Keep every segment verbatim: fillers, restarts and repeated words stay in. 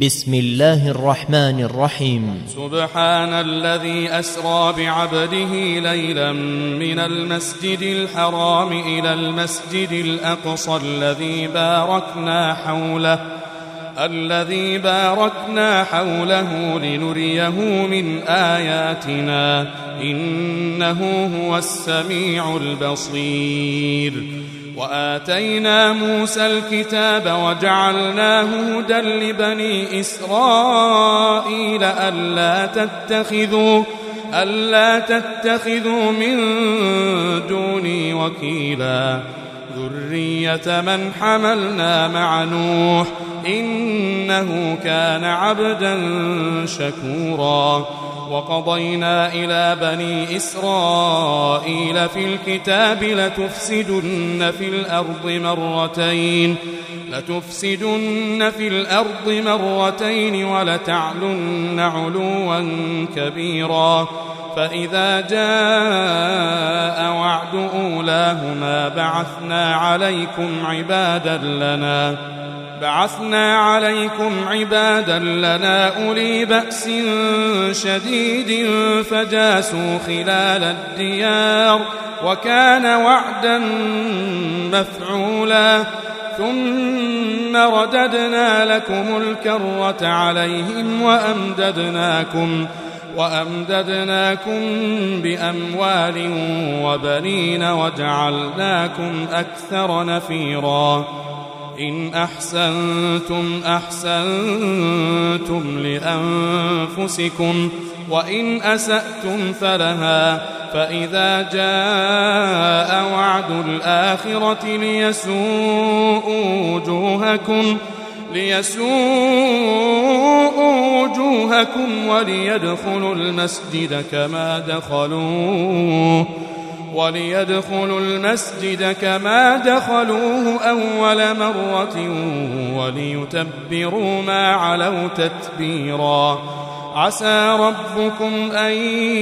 بسم الله الرحمن الرحيم. سبحان الذي أسرى بعبده ليلا من المسجد الحرام إلى المسجد الأقصى الذي باركنا حوله الذي باركنا حوله لنريه من آياتنا إنه هو السميع البصير. وآتينا موسى الكتاب وجعلناه هدى لبني إسرائيل ألا تتخذوا ألا تتخذوا من دوني وكيلا ذرية من حملنا مع نوح إنه كان عبدا شكورا. وقضينا إلى بني إسرائيل في الكتاب لتفسدن في الأرض مرتين لتفسدن في الأرض مرتين ولتعلن علوا كبيرا. فإذا جاء وعد أولاهما بعثنا عليكم عبادا لنا بعثنا عليكم عبادا لنا أولي بأس شديد فجاسوا خلال الديار وكان وعدا مفعولا. ثم رددنا لكم الكرة عليهم وأمددناكم وأمددناكم بأموال وبنين وجعلناكم أكثر نفيرا. إن أحسنتم أحسنتم لأنفسكم وإن أسأتم فلها. فإذا جاء وعد الآخرة ليسوءوا وجوهكم ليسوءوا وجوهكم وليدخلوا المسجد كما دخلوه وليدخلوا المسجد كما دخلوه أول مرة وليتبروا ما علوا تتبيرا. عسى ربكم أن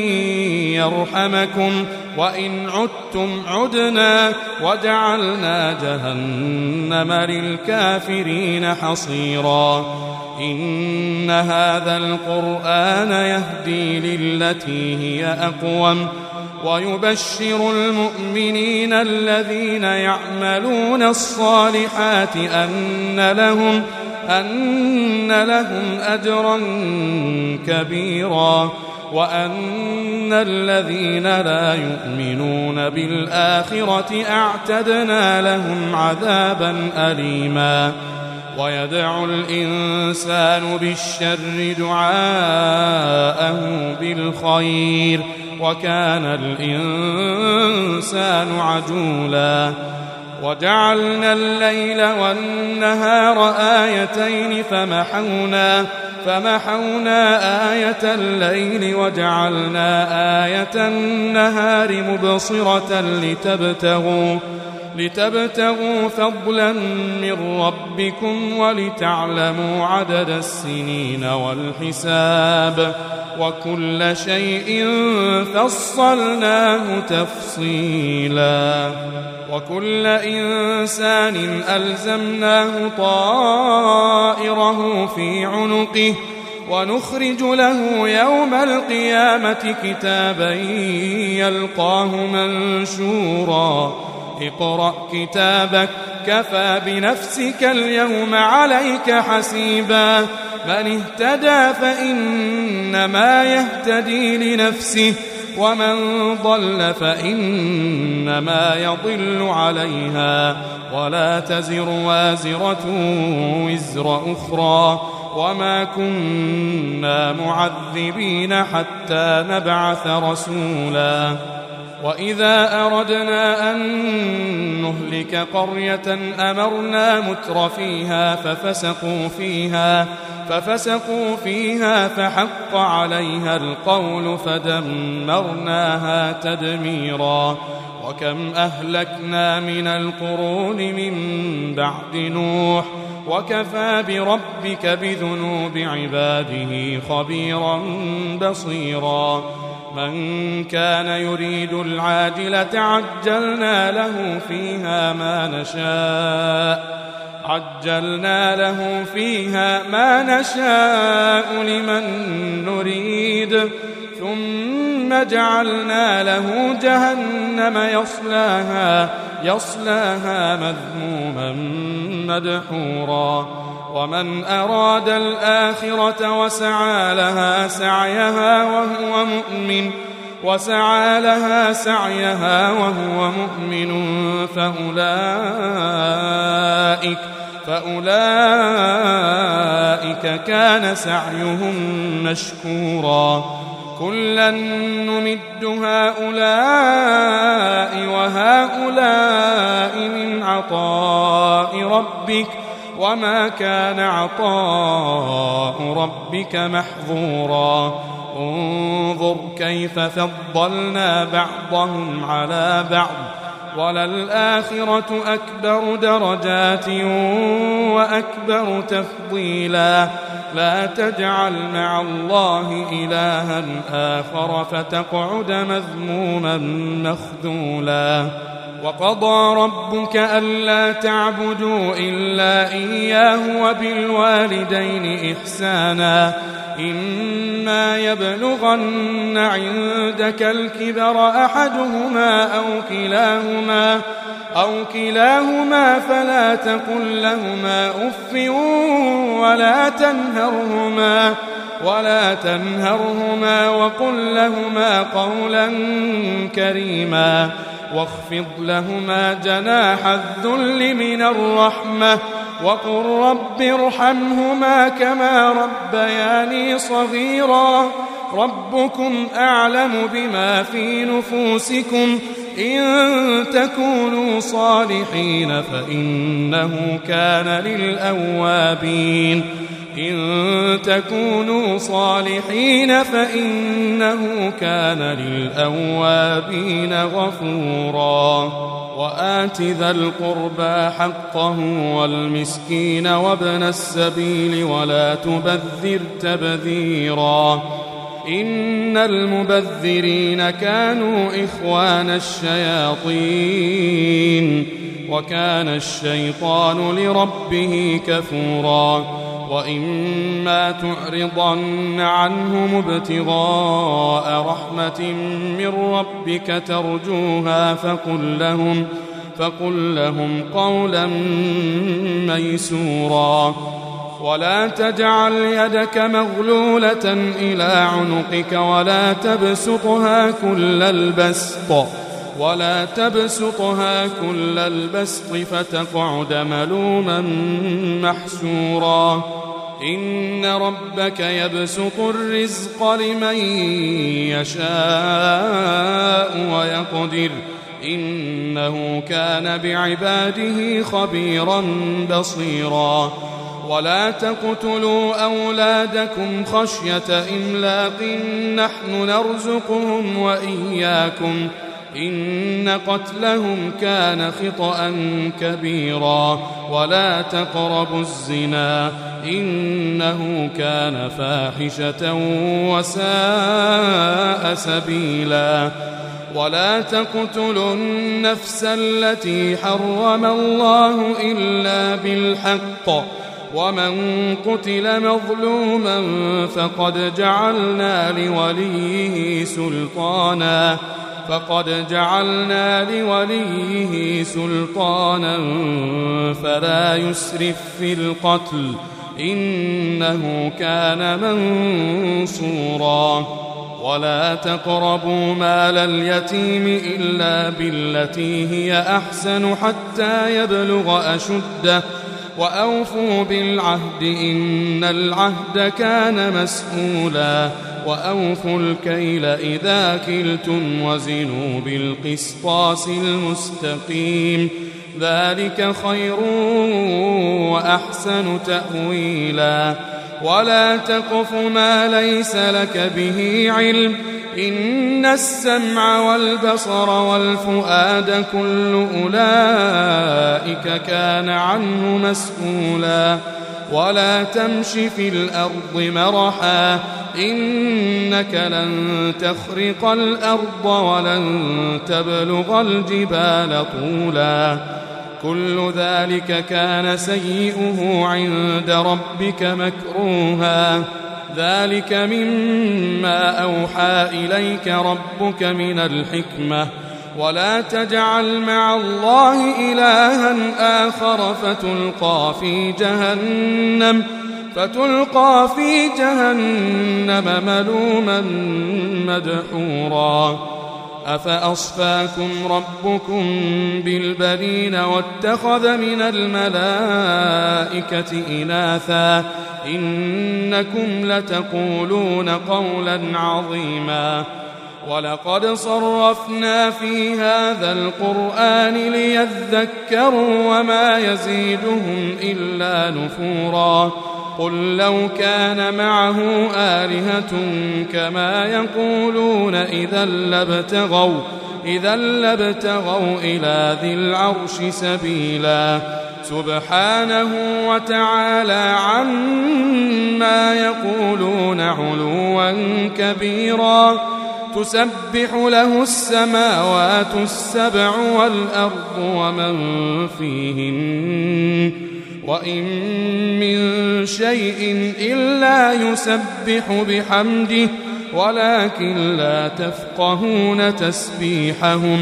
يرحمكم وإن عدتم عدنا وجعلنا جهنم للكافرين حصيرا. إن هذا القرآن يهدي للتي هي أقوم ويبشر المؤمنين الذين يعملون الصالحات أن لهم أن لهم أجرا كبيرا وأن الذين لا يؤمنون بالآخرة أعتدنا لهم عذابا أليما. ويدعو الإنسان بالشر دعاءه بالخير وكان الإنسان عجولا. وجعلنا الليل والنهار آيتين فمحونا فمحونا آية الليل وجعلنا آية النهار مبصرة لتبتغوا لتبتغوا فضلا من ربكم ولتعلموا عدد السنين والحساب وكل شيء فصلناه تفصيلا. وكل إنسان ألزمناه طائره في عنقه ونخرج له يوم القيامة كتابا يلقاه منشورا. اقرأ كتابك كفى بنفسك اليوم عليك حسيبا. من اهتدى فإنما يهتدي لنفسه ومن ضل فإنما يضل عليها ولا تزر وازرة وزر أخرى وما كنا معذبين حتى نبعث رسولا. وإذا أردنا أن نهلك قرية أمرنا متر فيها ففسقوا فيها ففسقوا فيها فحق عليها القول فدمرناها تدميرا. وكم أهلكنا من القرون من بعد نوح وكفى بربك بذنوب عباده خبيرا بصيرا. من كان يريد العاجلة عجلنا له فيها ما نشاء عجلنا له فيها ما نشاء لمن نريد ثم جعلنا له جهنم يصلاها, يصلاها مذموما مدحورا ومن أراد الآخرة وسعى لها سعيها وهو مؤمن وسعى لها سعيها وهو مؤمن فأولئك, فأولئك كان سعيهم مشكورا كلا نمد هؤلاء وهؤلاء من عطاء ربك وما كان عطاء ربك محظورا انظر كيف فضلنا بعضهم على بعض وللآخرة أكبر درجات وأكبر تفضيلا لا تجعل مع الله إلها آخر فتقعد مذموما مخذولا وقضى ربك ألا تعبدوا إلا إياه وبالوالدين إحسانا إما يبلغن عندك الكبر أحدهما أو كلاهما أو كلاهما فلا تقل لهما أف ولا تنهرهما ولا تنهرهما وقل لهما قولا كريما واخفض لهما جناح الذل من الرحمة وقل رب ارحمهما كما ربياني صغيرا ربكم أعلم بما في نفوسكم إن تكونوا صالحين فإنه كان للأوابين إن تكونوا صالحين فإنه كان للأوابين غفورا وآت ذا القربى حقه والمسكين وابن السبيل ولا تبذر تبذيرا إن المبذرين كانوا إخوان الشياطين وكان الشيطان لربه كفورا وإما تعرضن عنهم ابتغاء رحمة من ربك ترجوها فقل لهم, فقل لهم قولا ميسورا ولا تجعل يدك مغلولة إلى عنقك ولا تبسطها كل البسط ولا تبسطها كل البسط فتقعد ملوما محسورا إن ربك يبسط الرزق لمن يشاء ويقدر إنه كان بعباده خبيرا بصيرا ولا تقتلوا أولادكم خشية إملاق نحن نرزقهم وإياكم إن قتلهم كان خطأ كبيرا ولا تقربوا الزنا إنه كان فاحشة وساء سبيلا ولا تقتلوا النفس التي حرم الله إلا بالحق ومن قتل مظلوما فقد جعلنا لوليه سلطانا فقد جعلنا لوليه سلطانا فلا يسرف في القتل إنه كان منصورا ولا تقربوا مال اليتيم إلا بالتي هي أحسن حتى يبلغ أشده وأوفوا بالعهد إن العهد كان مسؤولا وأوفوا الكيل إذا كلتم وزنوا بالقسطاس المستقيم ذلك خير وأحسن تأويلا ولا تقف ما ليس لك به علم إن السمع والبصر والفؤاد كل أولئك كان عنه مسؤولا ولا تمش في الأرض مرحا إنك لن تخرق الأرض ولن تبلغ الجبال طولا كل ذلك كان سيئه عند ربك مكروها ذلك مما أوحى إليك ربك من الحكمة ولا تجعل مع الله إلها آخر فتلقى في جهنم فتلقى في جهنم ملوما مدحورا أفأصفاكم ربكم بالبنين واتخذ من الملائكة إناثا إنكم لتقولون قولا عظيما ولقد صرفنا في هذا القرآن ليذكروا وما يزيدهم إلا نفورا قل لو كان معه آلهة كما يقولون إذا لابتغوا إذا لابتغوا إلى ذي العرش سبيلا سبحانه وتعالى عما يقولون علوا كبيرا تسبح له السماوات السبع والأرض ومن فيهن وإن من شيء إلا يسبح بحمده ولكن لا تفقهون تسبيحهم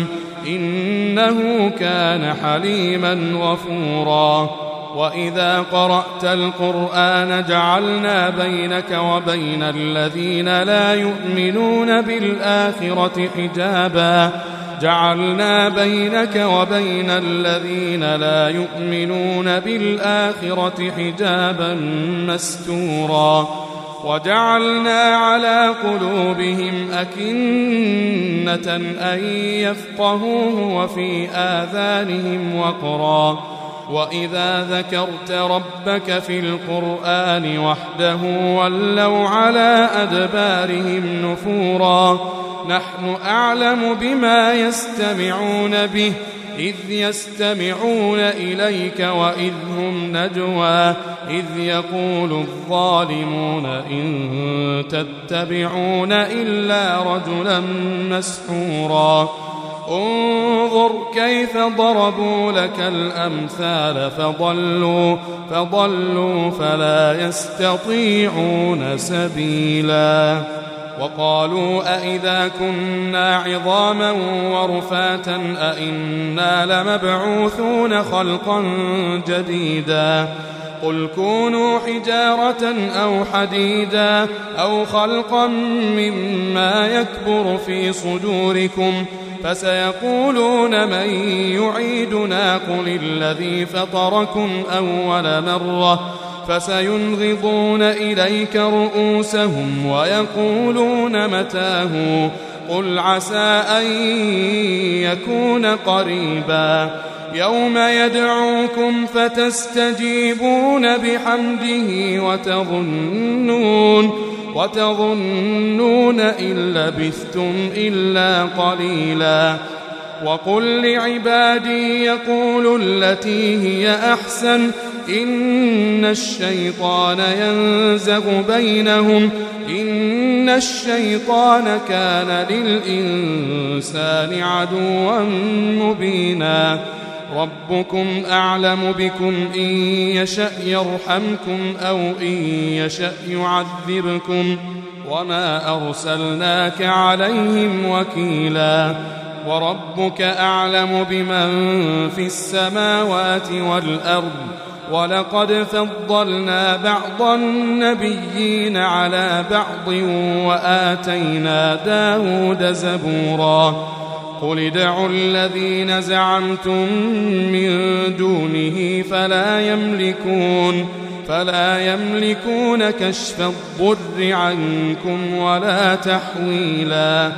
إنه كان حليما غفورا وإذا قرأت القرآن جعلنا بينك وبين الذين لا يؤمنون بالآخرة حجابا جعلنا بينك وبين الذين لا يؤمنون بالآخرة حجابا مستورا وجعلنا على قلوبهم أكنة أن يفقهوه وفي آذانهم وقرا وإذا ذكرت ربك في القرآن وحده ولوا على أدبارهم نفورا نحن أعلم بما يستمعون به إذ يستمعون إليك وإذ هم نجوى إذ يقول الظالمون إن تتبعون إلا رجلا مسحورا انظر كيف ضربوا لك الأمثال فضلوا فضلوا فلا يستطيعون سبيلا وقالوا أئذا كنا عظاما ورفاتا أئنا لمبعوثون خلقا جديدا قل كونوا حجارة أو حديدا أو خلقا مما يكبر في صدوركم فسيقولون من يعيدنا قل الذي فطركم أول مرة فسينغضون إليك رؤوسهم ويقولون متاه قل عسى أن يكون قريبا يوم يدعوكم فتستجيبون بحمده وتظنون وتظنون إن لبثتم إلا قليلا وقل لعبادي يقولوا التي هي أحسن إن الشيطان ينزغ بينهم إن الشيطان كان للإنسان عدوا مبينا ربكم أعلم بكم إن يشأ يرحمكم أو إن يشأ يعذبكم وما أرسلناك عليهم وكيلا وربك أعلم بمن في السماوات والأرض ولقد فضلنا بعض النبيين على بعض وآتينا داود زبورا قل ادعوا الذين زعمتم من دونه فلا يملكون فلا يملكون كشف الضر عنكم ولا تحويلا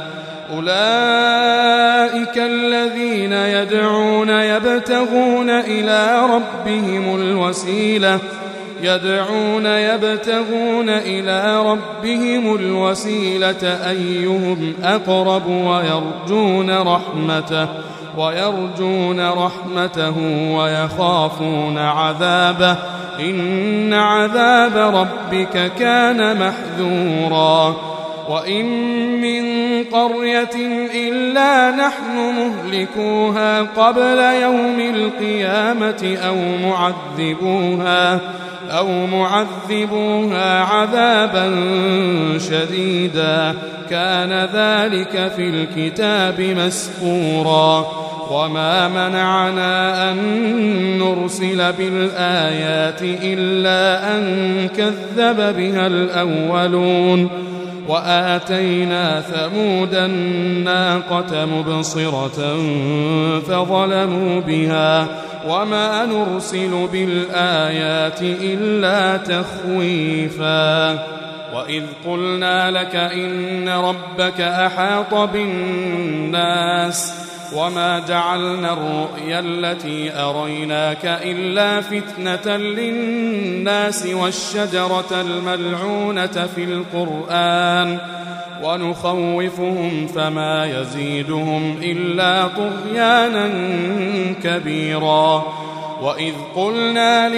أولئك الذين يدعون يبتغون إلى ربهم الوسيلة يدعون يبتغون إلى ربهم الوسيلة أيهم أقرب ويرجون رحمته ويرجون رحمته ويخافون عذابه إن عذاب ربك كان محذورا وإن من قرية إلا نحن مهلكوها قبل يوم القيامة أو معذبوها أو معذبوها عذابا شديدا كان ذلك في الكتاب مسطورا. وما منعنا أن نرسل بالآيات إلا أن كذب بها الأولون وآتينا ثمود الناقة مبصرة فظلموا بها وما نرسل بالآيات إلا تخويفا. وإذ قلنا لك إن ربك أحاط بالناس وما جعلنا الرؤيا التي أريناك إلا فتنة للناس والشجرة الملعونة في القرآن ونخوفهم فما يزيدهم إلا طغيانا كبيرا. وإذ قلنا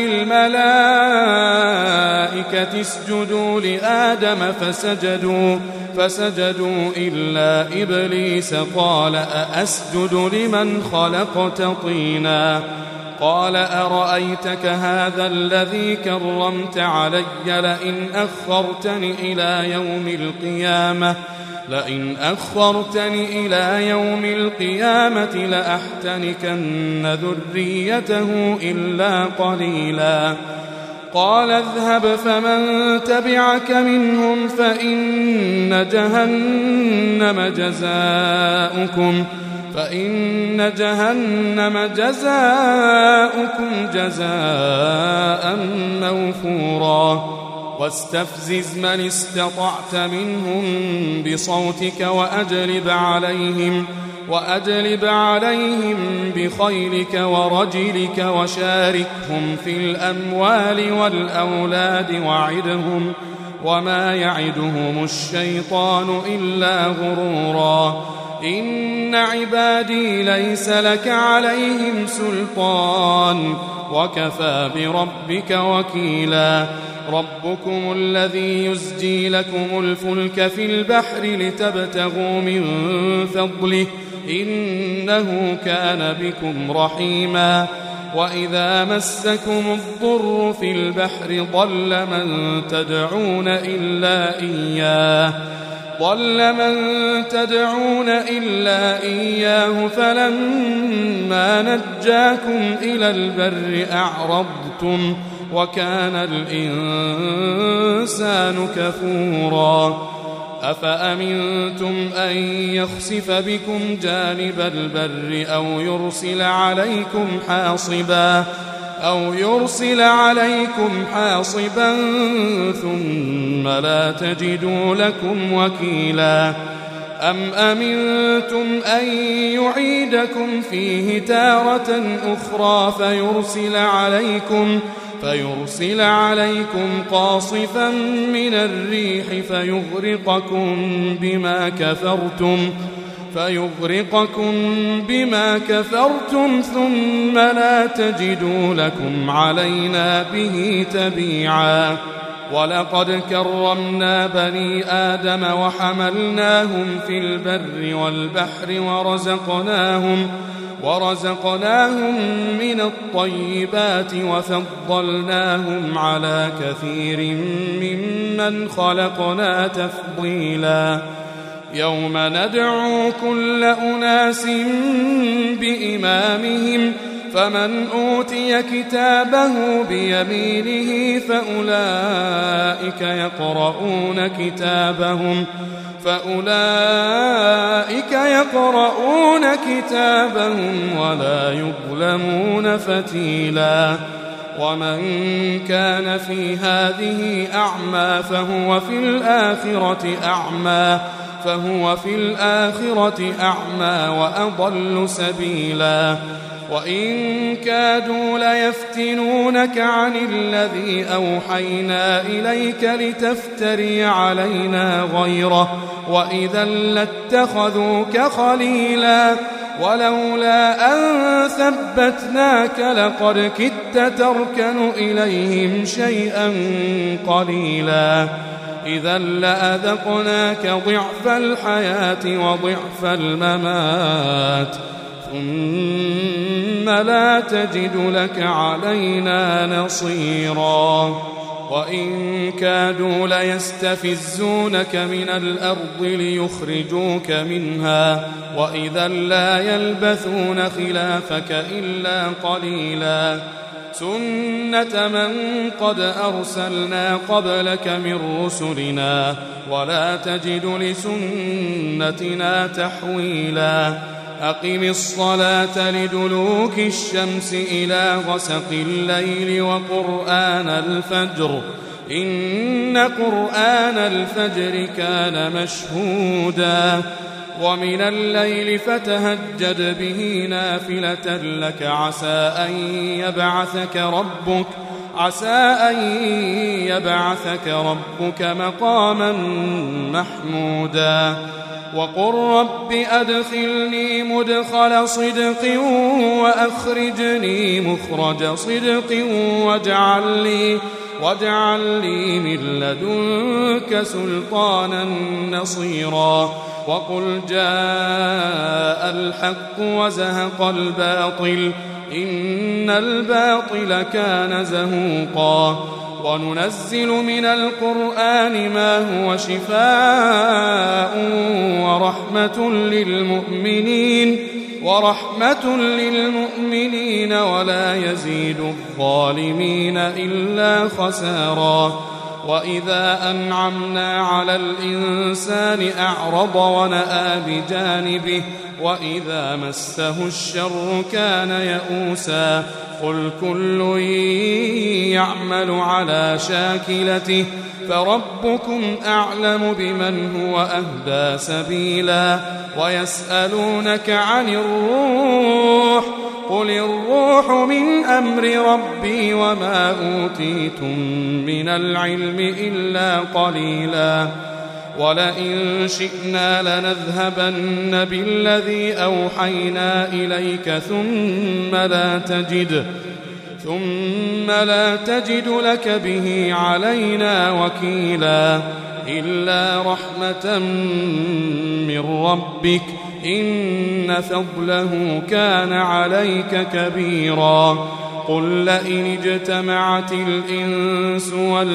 للملائكة اسجدوا لآدم فسجدوا فسجدوا إلا إبليس قال أأسجد لمن خلقت طينا قال أرأيتك هذا الذي كرمت علي لئن أخرتني إلى يوم القيامة لئن أخرتني إلى يوم القيامة لأحتنكن ذريته إلا قليلا. قال اذهب فمن تبعك منهم فإن جهنم جزاؤكم فإن جهنم جزاؤكم جزاء موفورا. واستفزز من استطعت منهم بصوتك وأجلب عليهم وأجلب عليهم بخيلك ورجلك وشاركهم في الأموال والأولاد وعدهم وما يعدهم الشيطان إلا غرورا. إن عبادي ليس لك عليهم سلطان وكفى بربك وكيلا. ربكم الذي يزجي لكم الفلك في البحر لتبتغوا من فضله إنه كان بكم رحيما. وإذا مسكم الضر في البحر ضل من تدعون إلا إياه ضل من تدعون إلا إياه فلما نجاكم إلى البر أعرضتم وكان الإنسان كفورا. أفأمنتم أن يخسف بكم جانب البر أو يرسل عليكم حاصبا أو يرسل عليكم حاصبا ثم لا تجدوا لكم وكيلا. أم أمنتم أن يعيدكم فيه تارة أخرى فيرسل عليكم فيرسل عليكم قاصفا من الريح فيغرقكم بما كفرتم فيغرقكم بما كفرتم ثم لا تجدوا لكم علينا به تبيعا. ولقد كرمنا بني آدم وحملناهم في البر والبحر ورزقناهم ورزقناهم من الطيبات وفضلناهم على كثير ممن خلقنا تفضيلا. يوم ندعو كل أناس بإمامهم فمن أوتي كتابه بيمينه فأولئك يقرؤون كتابهم فأولئك يقرؤون كتابهم ولا يظلمون فتيلا. ومن كان في هذه أعمى فهو في الآخرة أعمى فهو في الآخرة أعمى وأضل سبيلا. وإن كادوا ليفتنونك عن الذي أوحينا إليك لتفتري علينا غيره وإذا لاتخذوك خليلا. ولولا أن ثبتناك لقد كدت تركن إليهم شيئا قليلا. إذا لأذقناك ضعف الحياة وضعف الممات ثم لا تجد لك علينا نصيرا وإن كادوا ليستفزونك من الأرض ليخرجوك منها وإذا لا يلبثون خلافك إلا قليلا سنة من قد أرسلنا قبلك من رسلنا ولا تجد لسنتنا تحويلا أقم الصلاة لدلوك الشمس إلى غسق الليل وقرآن الفجر إن قرآن الفجر كان مشهودا ومن الليل فتهجد به نافلة لك عسى أن يبعثك ربك عسى أن يبعثك ربك مقاما محمودا وقل رب أدخلني مدخل صدق وأخرجني مخرج صدق واجعل لي, واجعل لي من لدنك سلطانا نصيرا وقل جاء الحق وزهق الباطل إن الباطل كان زهوقا وننزل من القرآن ما هو شفاء ورحمة للمؤمنين ورحمة للمؤمنين ولا يزيد الظالمين إلا خسارا وإذا أنعمنا على الإنسان أعرض ونأى بجانبه وإذا مسه الشر كان يئوسا قل كل يعمل على شاكلته فربكم أعلم بمن هو أهدى سبيلا ويسألونك عن الروح قل الروح من أمر ربي وما أوتيتم من العلم إلا قليلا ولئن شئنا لنذهبن بالذي أوحينا إليك ثم لا تجد ثم لا تجد لك به علينا وكيلا إلا رحمة من ربك إن فضله كان عليك كبيرا قل لئن اجتمعت الإنس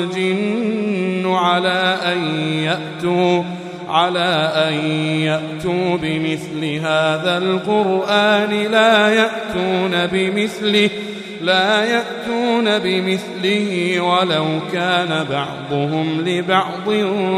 والجن على أن يأتوا على أن يأتوا بمثل هذا القرآن لا يأتون بمثله لا يأتون بمثله ولو كان بعضهم لبعض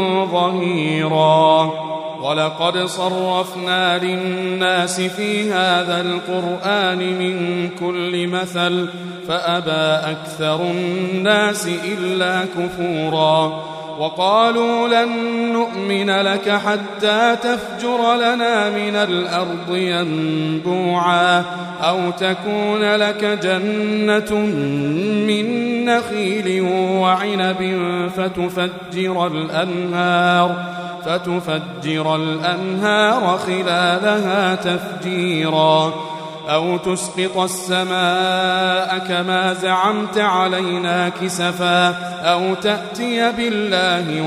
ظهيرا ولقد صرفنا للناس في هذا القرآن من كل مثل فأبى أكثر الناس إلا كفورا وقالوا لن نؤمن لك حتى تفجر لنا من الأرض ينبوعا أو تكون لك جنة من نخيل وعنب فتفجر الأنهار فتفجر الأنهار خلالها تفجيرا أو تسقط السماء كما زعمت علينا كسفا أو تأتي بالله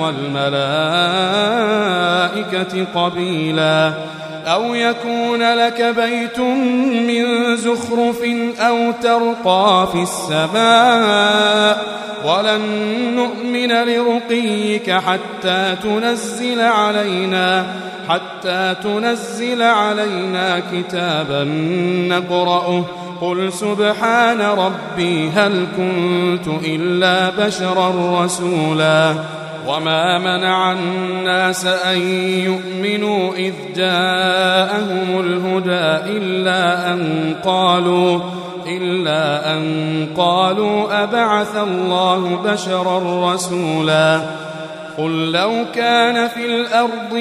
والملائكة قبيلا أو يكون لك بيت من زخرف أو ترقى في السماء ولن نؤمن لرقيك حتى تنزل علينا حتى تنزل علينا كتابا نقرأه قل سبحان ربي هل كنت إلا بشرا رسولا وما منع الناس أن يؤمنوا إذ جاءهم الهدى إلا أن قالوا إلا أن قالوا أبعث الله بشرا رسولا قل لو كان في الأرض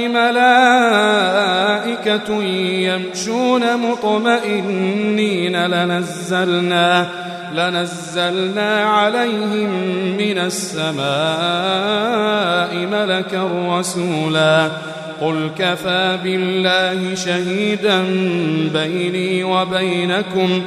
ملائكة يمشون مطمئنين لنزلنا لنزلنا عليهم من السماء ملكا رسولا قل كفى بالله شهيدا بيني وبينكم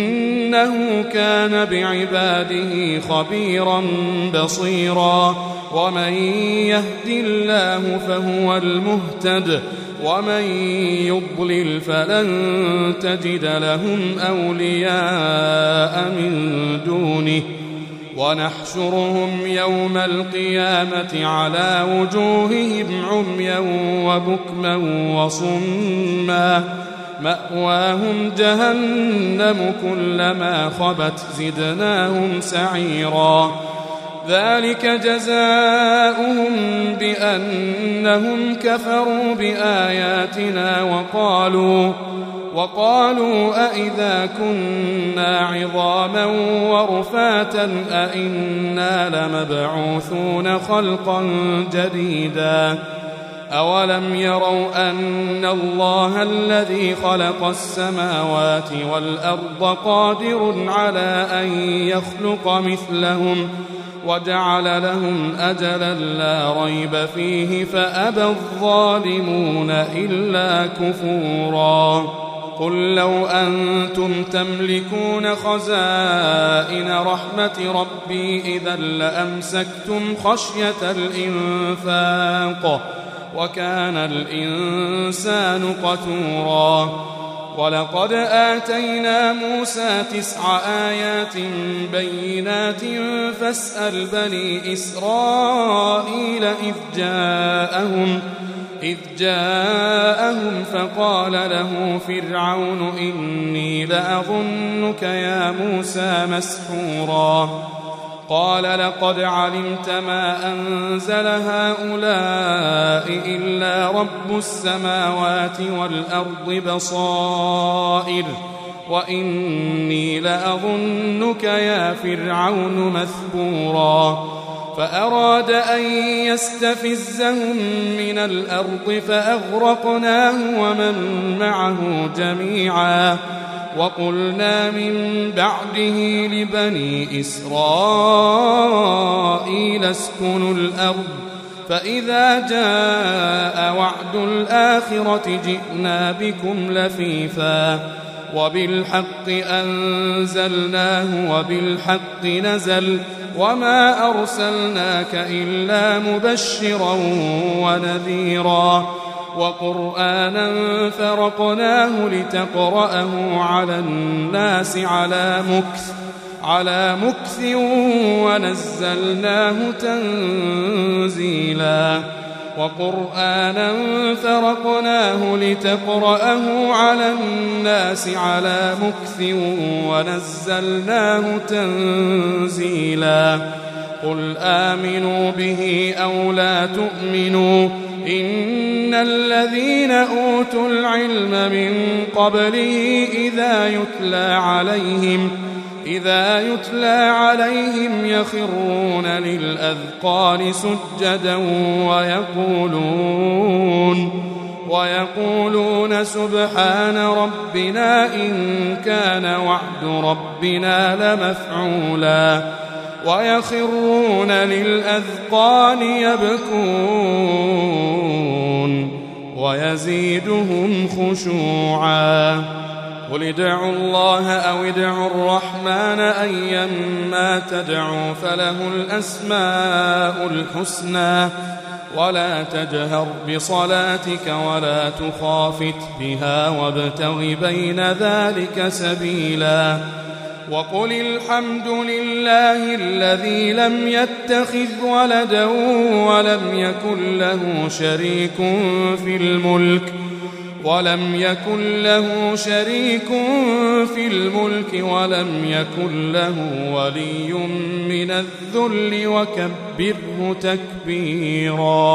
إنه كان بعباده خبيرا بصيرا ومن يهد الله فهو المهتد ومن يضلل فلن تجد لهم أولياء من دونه ونحشرهم يوم القيامة على وجوههم عميا وبكما وصما مأواهم جهنم كلما خبت زدناهم سعيرا ذلك جزاؤهم بأنهم كفروا بآياتنا وقالوا وقالوا أئذا كنا عظاما ورفاتا أئنا لمبعوثون خلقا جديدا أولم يروا أن الله الذي خلق السماوات والأرض قادر على أن يخلق مثلهم وجعل لهم أجلا لا ريب فيه فأبى الظالمون إلا كفورا قل لو أنتم تملكون خزائن رحمة ربي إذا لأمسكتم خشية الإنفاق وكان الإنسان قتورا ولقد آتينا موسى تسع آيات بينات فاسأل بني إسرائيل إذ جاءهم إذ جاءهم فقال له فرعون إني لأظنك يا موسى مسحورا قال لقد علمت ما أنزل هؤلاء إلا رب السماوات والأرض بصائر وإني لأظنك يا فرعون مثبورا فأراد أن يستفزهم من الأرض فأغرقناه ومن معه جميعا وقلنا من بعده لبني إسرائيل اسكنوا الأرض فإذا جاء وعد الآخرة جئنا بكم لفيفا وبالحق أنزلناه وبالحق نزل وما أرسلناك إلا مبشرا ونذيرا وقرآنا فرقناه لتقرأه على الناس على مكث على مكث ونزلناه تنزيلا وقرآنا فرقناه لتقرأه على الناس على مكث ونزلناه تنزيلا قل آمنوا به أو لا تؤمنوا إن الذين أوتوا العلم من قبله إذا يتلى عليهم إذا يتلى عليهم يخرون للأذقان سجدا ويقولون ويقولون سبحان ربنا إن كان وعد ربنا لمفعولا ويخرون للأذقان يبكون ويزيدهم خشوعا قل ادعوا الله أو ادعوا الرحمن أيما تدعوا فله الأسماء الحسنى ولا تجهر بصلاتك ولا تخافت بها وابتغ بين ذلك سبيلا وقل الحمد لله الذي لم يتخذ ولدا ولم يكن له شريك في الملك ولم يكن له شريك في الملك ولم يكن له ولي من الذل وكبره تكبيرا.